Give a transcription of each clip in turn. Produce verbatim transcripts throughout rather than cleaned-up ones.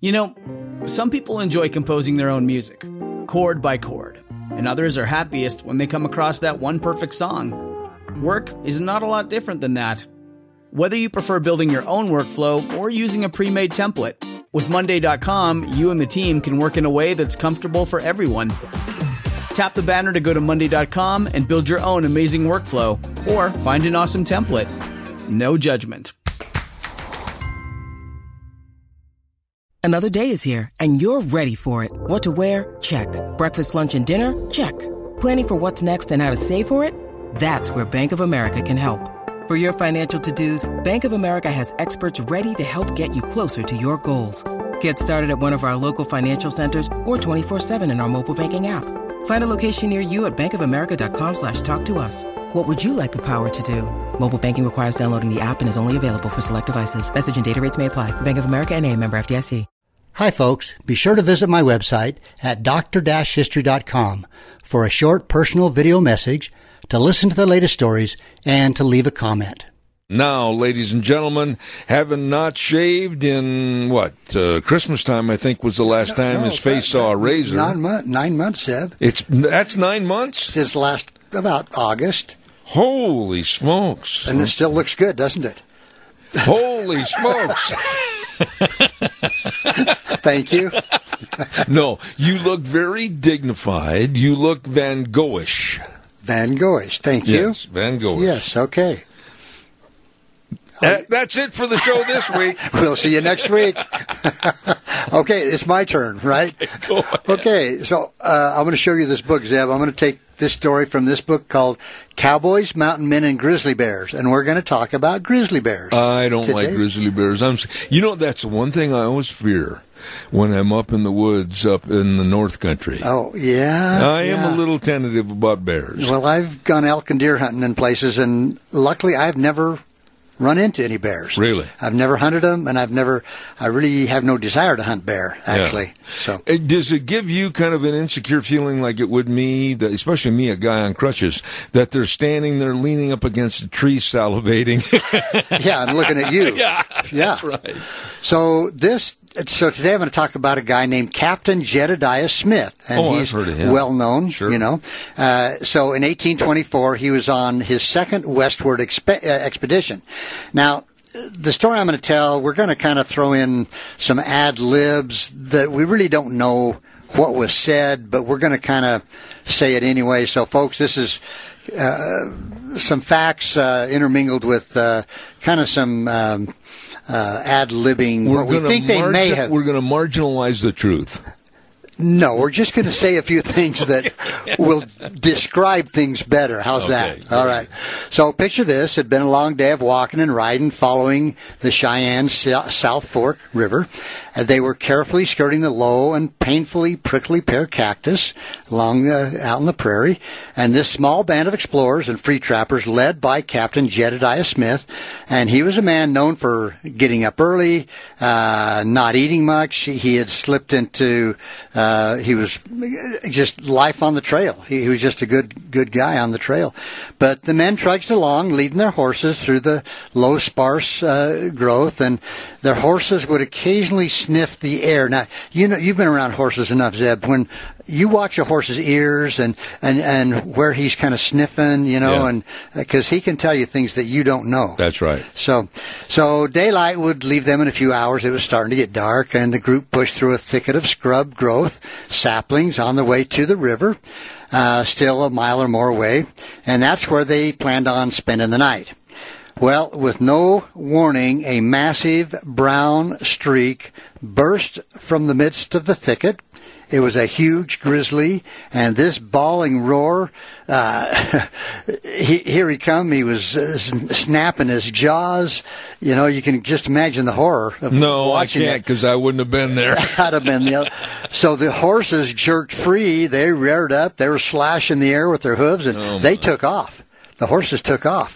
You know, some people enjoy composing their own music, chord by chord, and others are happiest when they come across that one perfect song. Work is not a lot different than that. Whether you prefer building your own workflow or using a pre-made template, with Monday dot com, you and the team can work in a way that's comfortable for everyone. Tap the banner to go to Monday dot com and build your own amazing workflow, or find an awesome template. No judgment. Another day is here, and you're ready for it. What to wear? Check. Breakfast, lunch, and dinner? Check. Planning for what's next and how to save for it? That's where Bank of America can help. For your financial to-dos, Bank of America has experts ready to help get you closer to your goals. Get started at one of our local financial centers or twenty-four seven in our mobile banking app. Find a location near you at bankofamerica.com slash talk to us. What would you like the power to do? Mobile banking requires downloading the app and is only available for select devices. Message and data rates may apply. Bank of America N A, member F D I C. Hi, folks. Be sure to visit my website at d r history dot com for a short personal video message, to listen to the latest stories, and to leave a comment. Now, ladies and gentlemen, having not shaved in, what, uh, Christmas time, I think, was the last no, time no, his face saw a razor. Nine, month, nine months, Seb. It's, that's nine months? Since last, about August. Holy smokes. And it still looks good, doesn't it? Holy smokes. Thank you. No, you look very dignified. You look Van Goghish. Van Goghish, thank you. Yes, Van Goghish. Yes, okay. That, that's it for the show this week. We'll see you next week. Okay, it's my turn, right? Go ahead. Okay, so uh, I'm going to show you this book, Zeb. I'm going to take this story from this book called Cowboys, Mountain Men, and Grizzly Bears, and we're going to talk about grizzly bears. I don't today. like grizzly bears. I'm, you know, that's the one thing I always fear when I'm up in the woods, up in the North Country. Oh, yeah? I yeah. am a little tentative about bears. Well, I've gone elk and deer hunting in places, and luckily I've never run into any bears. Really? I've never hunted them, and I've never, I really have no desire to hunt bear, actually. Yeah. So, does it give you kind of an insecure feeling like it would me, that, especially me, a guy on crutches, that they're standing there leaning up against a tree salivating? Yeah, and looking at you. Yeah, yeah. That's right. So this, so today I'm going to talk about a guy named Captain Jedediah Smith. And oh, he's I've heard of him. Well known, sure. you know. Uh, so in eighteen twenty-four, he was on his second westward expe- uh, expedition. Now, the story I'm going to tell, we're going to kind of throw in some ad libs that we really don't know what was said, but we're going to kind of say it anyway. So, folks, this is uh, some facts uh, intermingled with uh, kind of some um, uh, ad-libbing. We're what we think they margin- may have. We're going to marginalize the truth. No, we're just going to say a few things that will describe things better. How's Okay, that? All right. So picture this. It had been a long day of walking and riding following the Cheyenne South Fork River. Uh, they were carefully skirting the low and painfully prickly pear cactus along uh, out in the prairie. And this small band of explorers and free trappers led by Captain Jedediah Smith. And he was a man known for getting up early, uh, not eating much. He had slipped into... Uh, Uh, he was just life on the trail. He, he was just a good good guy on the trail. But the men trudged along, leading their horses through the low, sparse uh, growth, and their horses would occasionally sniff the air. Now, you know, you've been around horses enough, Zeb. When you watch a horse's ears and, and, and where he's kind of sniffing, you know, yeah. and because he can tell you things that you don't know. That's right. So, so daylight would leave them in a few hours. It was starting to get dark, and the group pushed through a thicket of scrub growth, saplings on the way to the river, uh, still a mile or more away, and that's where they planned on spending the night. Well, with no warning, a massive brown streak burst from the midst of the thicket. It was a huge grizzly, and this bawling roar, uh, he, here he come, he was uh, snapping his jaws. You know, you can just imagine the horror of no, watching I can't, because I wouldn't have been there. I'd have been the So the horses jerked free, they reared up, they were slashing the air with their hooves, and oh they took off. The horses took off.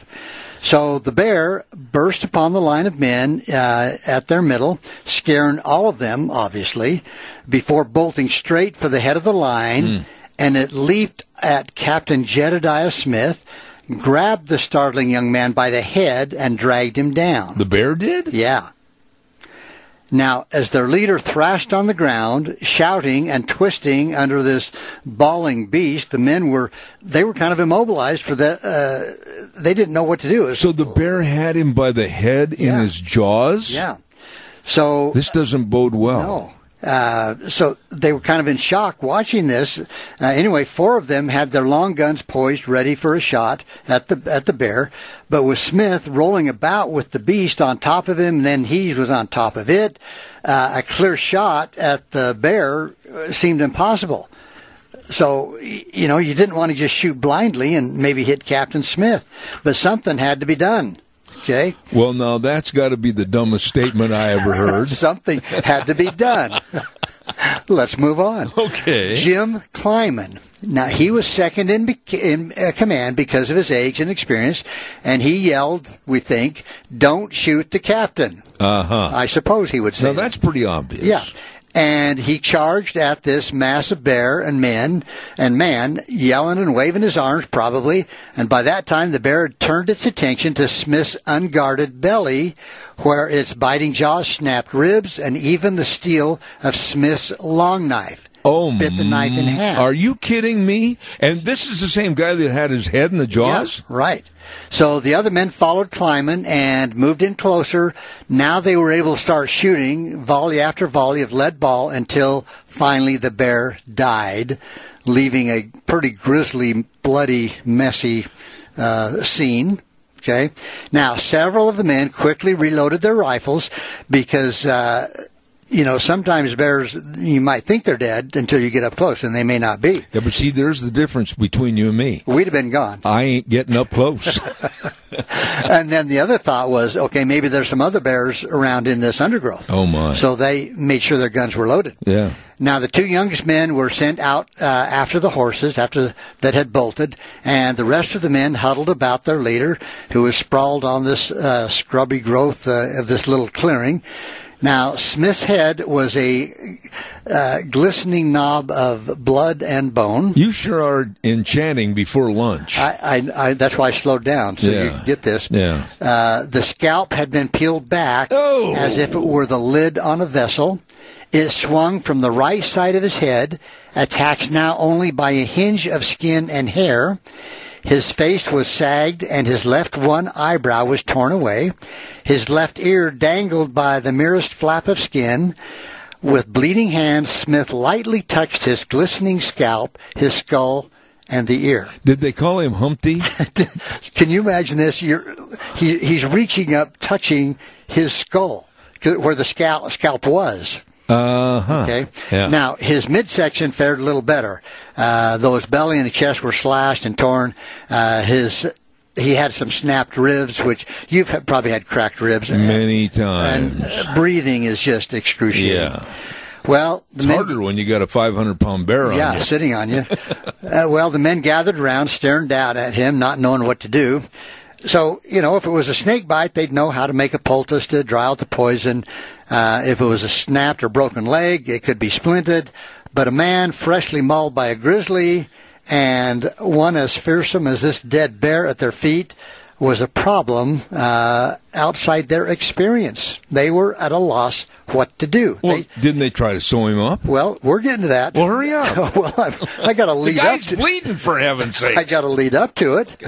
So the bear burst upon the line of men uh, at their middle, scaring all of them, obviously, before bolting straight for the head of the line, mm. and it leaped at Captain Jedediah Smith, grabbed the startling young man by the head, and dragged him down. The bear did? Yeah. Now, as their leader thrashed on the ground, shouting and twisting under this bawling beast, the men were, they were kind of immobilized for that. Uh, they didn't know what to do. So the bear had him by the head in Yeah. his jaws? Yeah. So This doesn't bode well. No. Uh, so they were kind of in shock watching this. Uh, anyway, four of them had their long guns poised, ready for a shot at the at the bear. But with Smith rolling about with the beast on top of him, and then he was on top of it, uh, a clear shot at the bear seemed impossible. So, you know, you didn't want to just shoot blindly and maybe hit Captain Smith, but something had to be done. Okay. Well, now that's got to be the dumbest statement I ever heard. Something had to be done. Let's move on. Okay. Jim Kleiman. Now, he was second in, in uh, command because of his age and experience, and he yelled, we think, "Don't shoot the captain." Uh-huh. I suppose he would say Now, that. that's pretty obvious. Yeah. And he charged at this massive bear and men and man, yelling and waving his arms probably. And by that time, the bear had turned its attention to Smith's unguarded belly, where its biting jaws snapped ribs and even the steel of Smith's long knife. Oh, bit the knife in half. Are you kidding me? And this is the same guy that had his head in the jaws? Yeah, right. So the other men followed Kleiman and moved in closer. Now they were able to start shooting volley after volley of lead ball until finally the bear died, leaving a pretty grisly, bloody, messy uh, scene. Okay. Now, several of the men quickly reloaded their rifles because... Uh, You know, sometimes bears, you might think they're dead until you get up close, and they may not be. Yeah, but see, there's the difference between you and me. We'd have been gone. I ain't getting up close. And then the other thought was, okay, maybe there's some other bears around in this undergrowth. Oh, my. So they made sure their guns were loaded. Yeah. Now, the two youngest men were sent out uh, after the horses, after that had bolted, and the rest of the men huddled about their leader, who was sprawled on this uh, scrubby growth uh, of this little clearing. Now, Smith's head was a uh, glistening knob of blood and bone. You sure are enchanting before lunch. I, I, I, that's why I slowed down, so Yeah. you get this. Yeah. Uh, the scalp had been peeled back Oh. as if it were the lid on a vessel. It swung from the right side of his head, attached now only by a hinge of skin and hair. His face was sagged, and his left one eyebrow was torn away. His left ear dangled by the merest flap of skin. With bleeding hands, Smith lightly touched his glistening scalp, his skull, and the ear. Did they call him Humpty? Can you imagine this? You're, he, he's reaching up, touching his skull, where the scalp, scalp was. Uh-huh. Okay. Yeah. Now, his midsection fared a little better, uh, though his belly and his chest were slashed and torn. Uh, his he had some snapped ribs, which you've probably had cracked ribs. Many times. And uh, breathing is just excruciating. Yeah. Well, the It's men- harder when you got a five hundred pound bear on yeah, you. sitting on you. uh, well, the men gathered around, staring down at him, not knowing what to do. So, you know, if it was a snake bite, they'd know how to make a poultice to dry out the poison. Uh, if it was a snapped or broken leg, it could be splinted. But a man freshly mauled by a grizzly and one as fearsome as this dead bear at their feet was a problem uh, outside their experience. They were at a loss what to do. Well, They, didn't they try to sew him up? well, we're getting to that. Well, hurry up. well, I've, I got to The lead up guy's to bleeding, for heaven's sake. I got to lead up to it.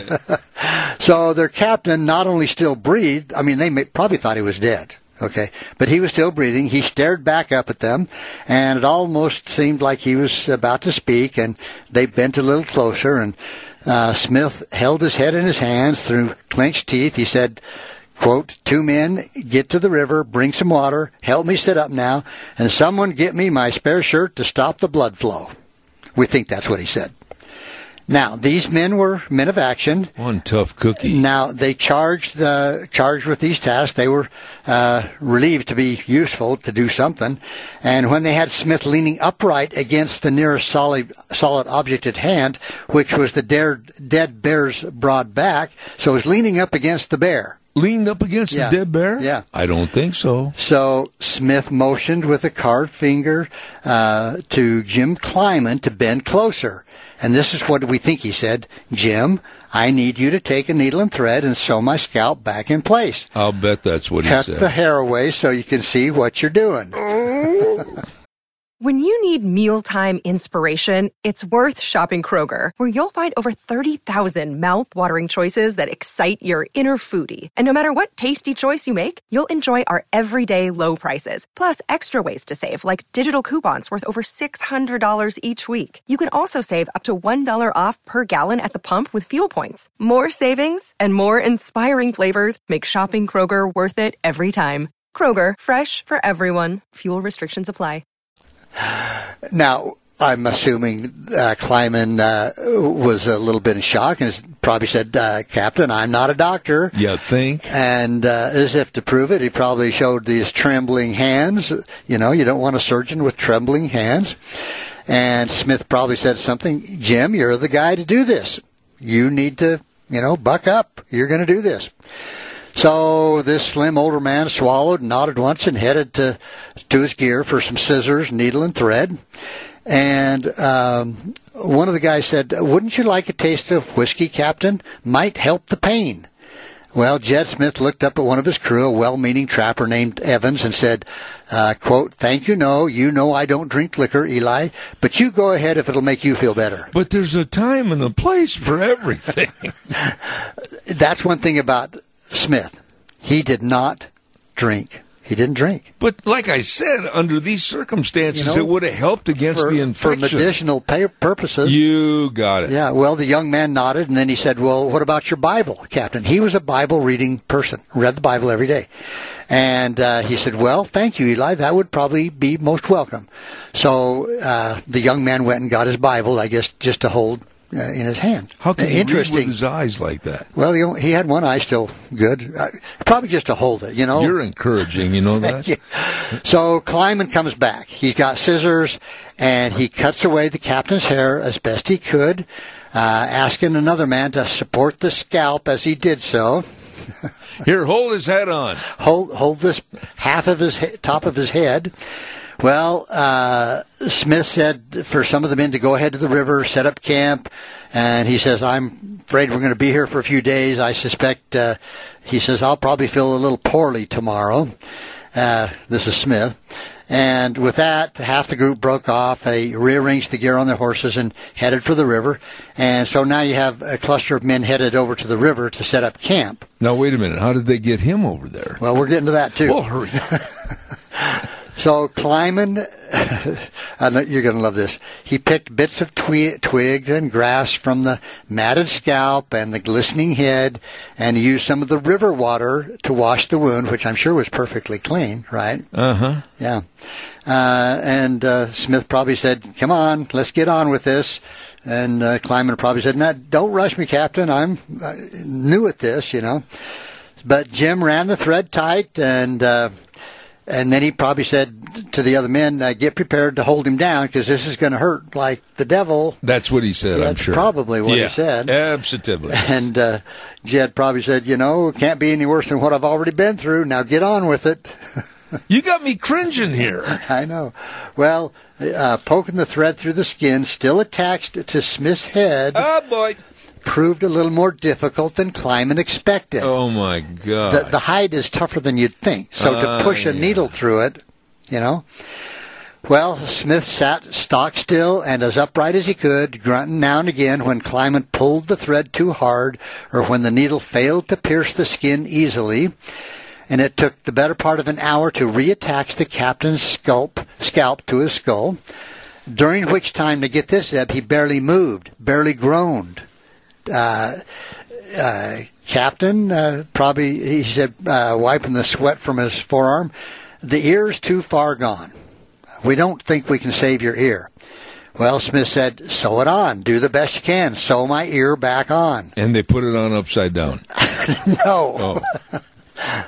So their captain not only still breathed, I mean, they may, probably thought he was dead, okay, but he was still breathing. He stared back up at them, and it almost seemed like he was about to speak, and they bent a little closer, and uh, Smith held his head in his hands through clenched teeth. He said, quote, "Two men, get to the river, bring some water, help me sit up now, and someone get me my spare shirt to stop the blood flow." We think that's what he said. Now, these men were men of action. One tough cookie. Now, they charged uh, charged with these tasks. They were uh, relieved to be useful, to do something. And when they had Smith leaning upright against the nearest solid solid object at hand, which was the dare, dead bear's broad back, so he was leaning up against the bear. leaned up against Yeah. the dead bear? Yeah. I don't think so. So Smith motioned with a carved finger uh, to Jim Kleiman to bend closer. And this is what we think he said. Jim, I need you to take a needle and thread and sew my scalp back in place. I'll bet that's what Cut he said. the hair away so you can see what you're doing. When you need mealtime inspiration, it's worth shopping Kroger, where you'll find over thirty thousand mouth-watering choices that excite your inner foodie. And no matter what tasty choice you make, you'll enjoy our everyday low prices, plus extra ways to save, like digital coupons worth over six hundred dollars each week. You can also save up to one dollar off per gallon at the pump with fuel points. More savings and more inspiring flavors make shopping Kroger worth it every time. Kroger, fresh for everyone. Fuel restrictions apply. Now, I'm assuming uh, Kleiman uh, was a little bit in shock and probably said, uh, Captain, I'm not a doctor. You think? And uh, as if to prove it, he probably showed these trembling hands. You know, you don't want a surgeon with trembling hands. And Smith probably said something, Jim, you're the guy to do this. You need to, you know, buck up. You're going to do this. So this slim older man swallowed, nodded once, and headed to to his gear for some scissors, needle, and thread. And um, one of the guys said, wouldn't you like a taste of whiskey, Captain? Might help the pain. Well, Jed Smith looked up at one of his crew, a well-meaning trapper named Evans, and said, uh, quote, thank you, no, you know I don't drink liquor, Eli, but you go ahead if it'll make you feel better. But there's a time and a place for everything. That's one thing about Smith. He did not drink. He didn't drink. But like I said, under these circumstances, You know, it would have helped against for, the infection. For medicinal pay- purposes. You got it. Yeah, well, the young man nodded, and then he said, well, what about your Bible, Captain? He was a Bible-reading person, read the Bible every day. And uh, he said, well, thank you, Eli. That would probably be most welcome. So uh, the young man went and got his Bible, I guess, just to hold uh, in his hand. How can he Interesting. read with his eyes like that? Well, he, only, he had one eye still good. Uh, probably just to hold it, you know. You're encouraging, you know that? Yeah. So Kleiman comes back. He's got scissors, and he cuts away the captain's hair as best he could, uh, asking another man to support the scalp as he did so. Here, hold his head on. Hold, hold this half of his he- top of his head. Well, uh, Smith said for some of the men to go ahead to the river, set up camp, and he says, I'm afraid we're going to be here for a few days. I suspect, uh, he says, I'll probably feel a little poorly tomorrow. Uh, this is Smith. And with that, half the group broke off. They rearranged the gear on their horses and headed for the river. And so now you have a cluster of men headed over to the river to set up camp. Now, wait a minute. How did they get him over there? Well, we're getting to that, too. Well, hurry. So Kleiman, I know you're going to love this. He picked bits of twi- twigs and grass from the matted scalp and the glistening head, and he used some of the river water to wash the wound, which I'm sure was perfectly clean, right? Uh-huh. Yeah. Uh, and uh, Smith probably said, come on, let's get on with this. And uh, Kleiman probably said, no, don't rush me, Captain. I'm uh, new at this, you know. But Jim ran the thread tight, and... Uh, And then he probably said to the other men, uh, get prepared to hold him down because this is going to hurt like the devil. That's what he said, That's I'm sure. probably what yeah, he said. Absolutely. And uh, Jed probably said, you know, it can't be any worse than what I've already been through. Now get on with it. You got me cringing here. I know. Well, uh, poking the thread through the skin, still attached to Smith's head, Oh, boy. proved a little more difficult than Kleiman expected. Oh, my God. The, the hide is tougher than you'd think. So Uh, to push a yeah. needle through it, you know. Well, Smith sat stock still and as upright as he could, grunting now and again when Kleiman pulled the thread too hard or when the needle failed to pierce the skin easily. And it took the better part of an hour to reattach the captain's scalp, scalp to his skull, during which time, to get this, Eb, he barely moved, barely groaned. Uh, uh, Captain, uh, probably, he said, uh, wiping the sweat from his forearm, the ear's too far gone. We don't think we can save your ear. Well, Smith said, sew it on. Do the best you can. Sew my ear back on. And they put it on upside down. No. Oh.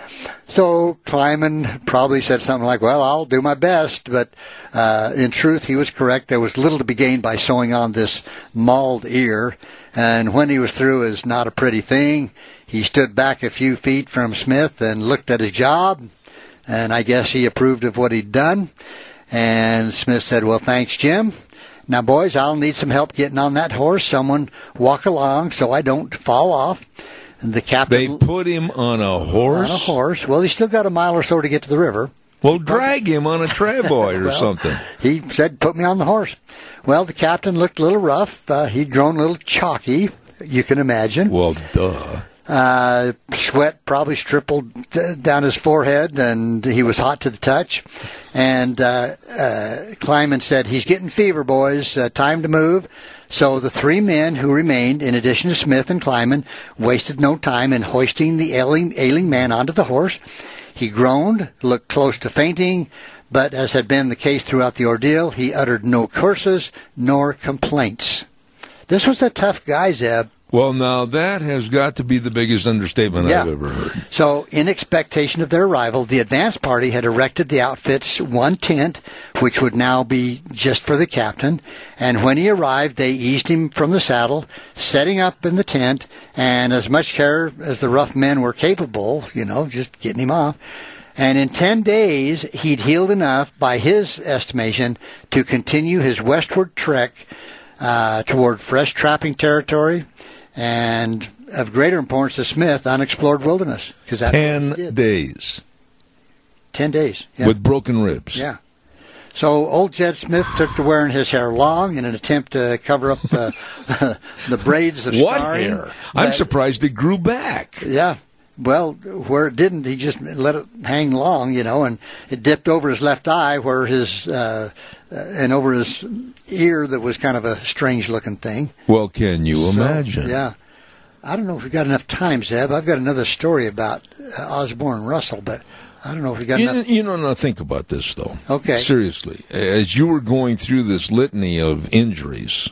So Kleiman probably said something like, well, I'll do my best. But uh, in truth, he was correct. There was little to be gained by sewing on this mauled ear. And when he was through, is not a pretty thing. He stood back a few feet from Smith and looked at his job. And I guess he approved of what he'd done. And Smith said, well, thanks, Jim. Now, boys, I'll need some help getting on that horse. Someone walk along so I don't fall off. And the captain... They put him on a horse? On a horse. Well, he still got a mile or so to get to the river. Well, drag him on a travoy or well, something. He said, put me on the horse. Well, the captain looked a little rough. Uh, he'd grown a little chalky, you can imagine. Well, duh. Uh, sweat probably trickled down his forehead, and he was hot to the touch. And uh, uh, Kleiman said, he's getting fever, boys. Uh, time to move. So the three men who remained, in addition to Smith and Kleiman, wasted no time in hoisting the ailing, ailing man onto the horse. He groaned, looked close to fainting, but as had been the case throughout the ordeal, he uttered no curses nor complaints. This was a tough guy, Zeb. Well, now that has got to be the biggest understatement yeah. I've ever heard. So, in expectation of their arrival, the advance party had erected the outfit's one tent, which would now be just for the captain. And when he arrived, they eased him from the saddle, setting up in the tent, and as much care as the rough men were capable, you know, just getting him off. And in ten days, he'd healed enough, by his estimation, to continue his westward trek uh, toward fresh trapping territory. And of greater importance to Smith, unexplored wilderness. That's Ten days. Ten days. Yeah. With broken ribs. Yeah. So old Jed Smith took to wearing his hair long in an attempt to cover up the, the braids of what scarring. hair? I'm But, surprised it grew back. Yeah. Well, where it didn't, he just let it hang long, you know, and it dipped over his left eye where his, uh, uh, and over his ear that was kind of a strange-looking thing. Well, can you So, imagine? Yeah. I don't know if we've got enough time, Zeb. I've got another story about uh, Osborne Russell, but I don't know if we've got You, enough. you know, now think about this, though. Okay. Seriously. As you were going through this litany of injuries,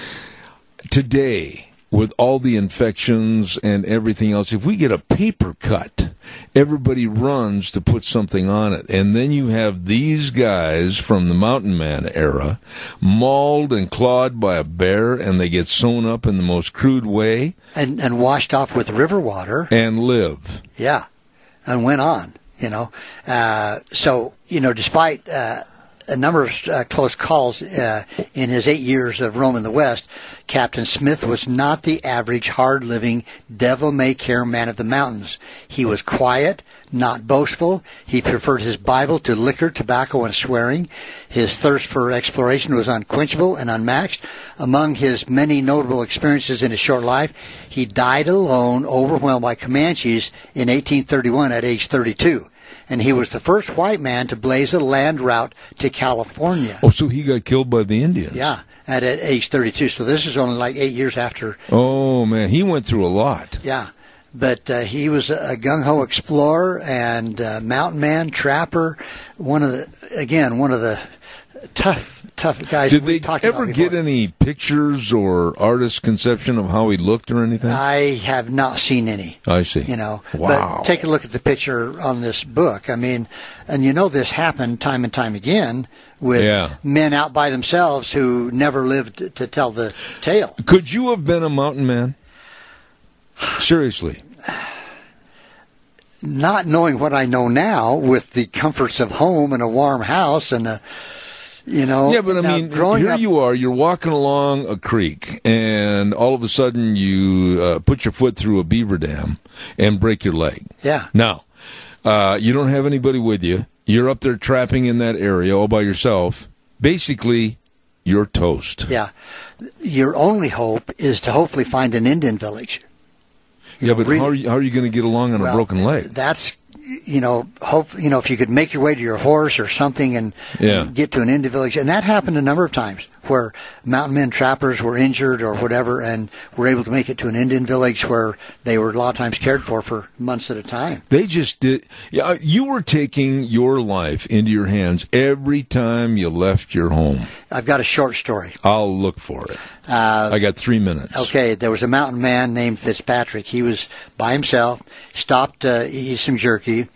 today, with all the infections and everything else, if we get a paper cut, everybody runs to put something on it. And then you have these guys from the Mountain Man era mauled and clawed by a bear, and they get sewn up in the most crude way. And, and washed off with river water. And live. Yeah. And went on, you know. Uh, so, you know, despite uh, a number of uh, close calls uh, in his eight years of roaming the West, Captain Smith was not the average hard-living, devil-may-care man of the mountains. He was quiet, not boastful. He preferred his Bible to liquor, tobacco, and swearing. His thirst for exploration was unquenchable and unmatched. Among his many notable experiences in his short life, he died alone, overwhelmed by Comanches in eighteen thirty-one at age thirty-two. And he was the first white man to blaze a land route to California. Oh, so he got killed by the Indians. Yeah, at, at age thirty-two. So this is only like eight years after. Oh, man, he went through a lot. Yeah, but uh, he was a gung-ho explorer and uh, mountain man, trapper. One of the, again, one of the tough, tough guys. Did we they talked ever about get before. any pictures or artist's conception of how he looked or anything? I have not seen any. I see. You know, Wow. But take a look at the picture on this book. I mean, and you know this happened time and time again with Yeah. men out by themselves who never lived to tell the tale. Could you have been a mountain man? Seriously. Not knowing what I know now, with the comforts of home and a warm house and a, you know. Yeah, but I now, mean, growing here up, you are, you're walking along a creek, and all of a sudden you uh, put your foot through a beaver dam and break your leg. Yeah. Now, uh, you don't have anybody with you. You're up there trapping in that area all by yourself. Basically, you're toast. Yeah. Your only hope is to hopefully find an Indian village. You Yeah, know, but really- how are you, how are you going to get along on Well, a broken leg? That's, you know, hope, you know, if you could make your way to your horse or something and, Yeah. and get to an Indian village. And that happened a number of times where mountain men trappers were injured or whatever and were able to make it to an Indian village where they were a lot of times cared for for months at a time. They just did. Yeah, you were taking your life into your hands every time you left your home. I've got a short story. I'll look for it. Uh, I got three minutes. Okay, there was a mountain man named Fitzpatrick. He was by himself, stopped to eat some jerky.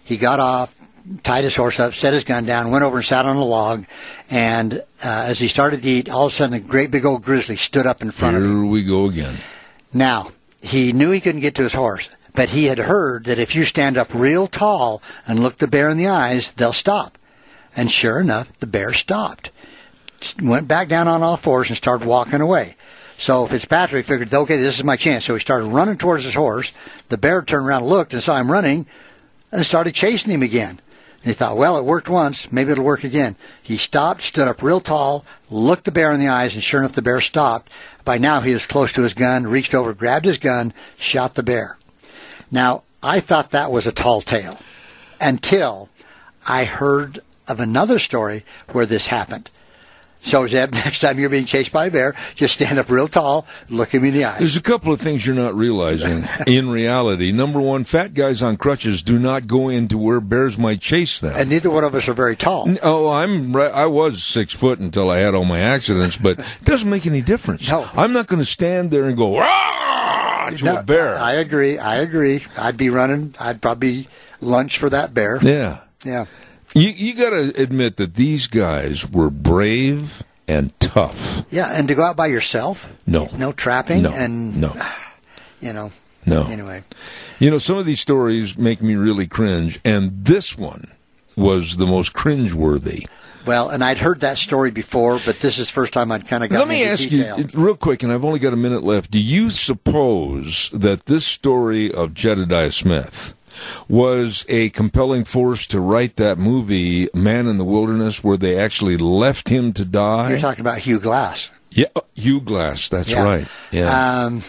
he got off, tied his horse up, set his gun down, went over and sat on a log, and uh, as he started to eat, all of a sudden a great big old grizzly stood up in front Here of him. we go again. Now, he knew he couldn't get to his horse, but he had heard that if you stand up real tall and look the bear in the eyes, they'll stop. And sure enough, the bear stopped. Went back down on all fours and started walking away. So Fitzpatrick figured, okay, this is my chance. So he started running towards his horse. The bear turned around, looked, and saw him running, and started chasing him again. And he thought, well, it worked once. Maybe it'll work again. He stopped, stood up real tall, looked the bear in the eyes, and sure enough, the bear stopped. By now, he was close to his gun, reached over, grabbed his gun, shot the bear. Now, I thought that was a tall tale until I heard of another story where this happened. So, Zeb, next time you're being chased by a bear, just stand up real tall, look him in the eyes. There's a couple of things you're not realizing in reality. Number one, fat guys on crutches do not go into where bears might chase them. And neither one of us are very tall. Oh, I'm I was six foot until I had all my accidents, but it doesn't make any difference. No. I'm not going to stand there and go, "Rah!" to No, a bear. I agree. I agree. I'd be running. I'd probably lunch for that bear. Yeah. Yeah. You you got to admit that these guys were brave and tough. Yeah, and to go out by yourself? No. No trapping? No. And, no. You know. No. Anyway. You know, some of these stories make me really cringe, and this one was the most cringeworthy. Well, and I'd heard that story before, but this is the first time I'd kind of gotten Let me into ask detail. you real quick, and I've only got a minute left. Do you suppose that this story of Jedediah Smith was a compelling force to write that movie, Man in the Wilderness, where they actually left him to die? You're talking about Hugh Glass. Yeah, Hugh Glass, that's Yeah. right. Yeah. Um,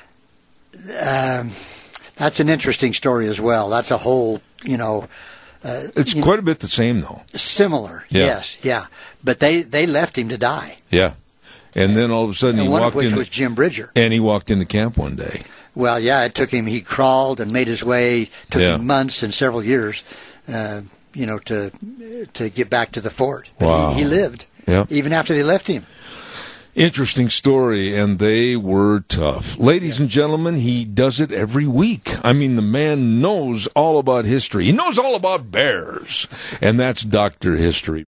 um, that's an interesting story as well. That's a whole, you know... Uh, it's you quite know, a bit the same, though. Similar, Yeah. yes, yeah. But they, they left him to die. Yeah. And then all of a sudden And he one walked of which in. was Jim Bridger. And he walked into camp one day. Well, yeah, it took him, he crawled and made his way, took Yeah. him months and several years, uh, you know, to to get back to the fort. But Wow. he, he lived, Yeah. even after they left him. Interesting story, and they were tough. Ladies and gentlemen, he does it every week. I mean, the man knows all about history. He knows all about bears, and that's Doctor History.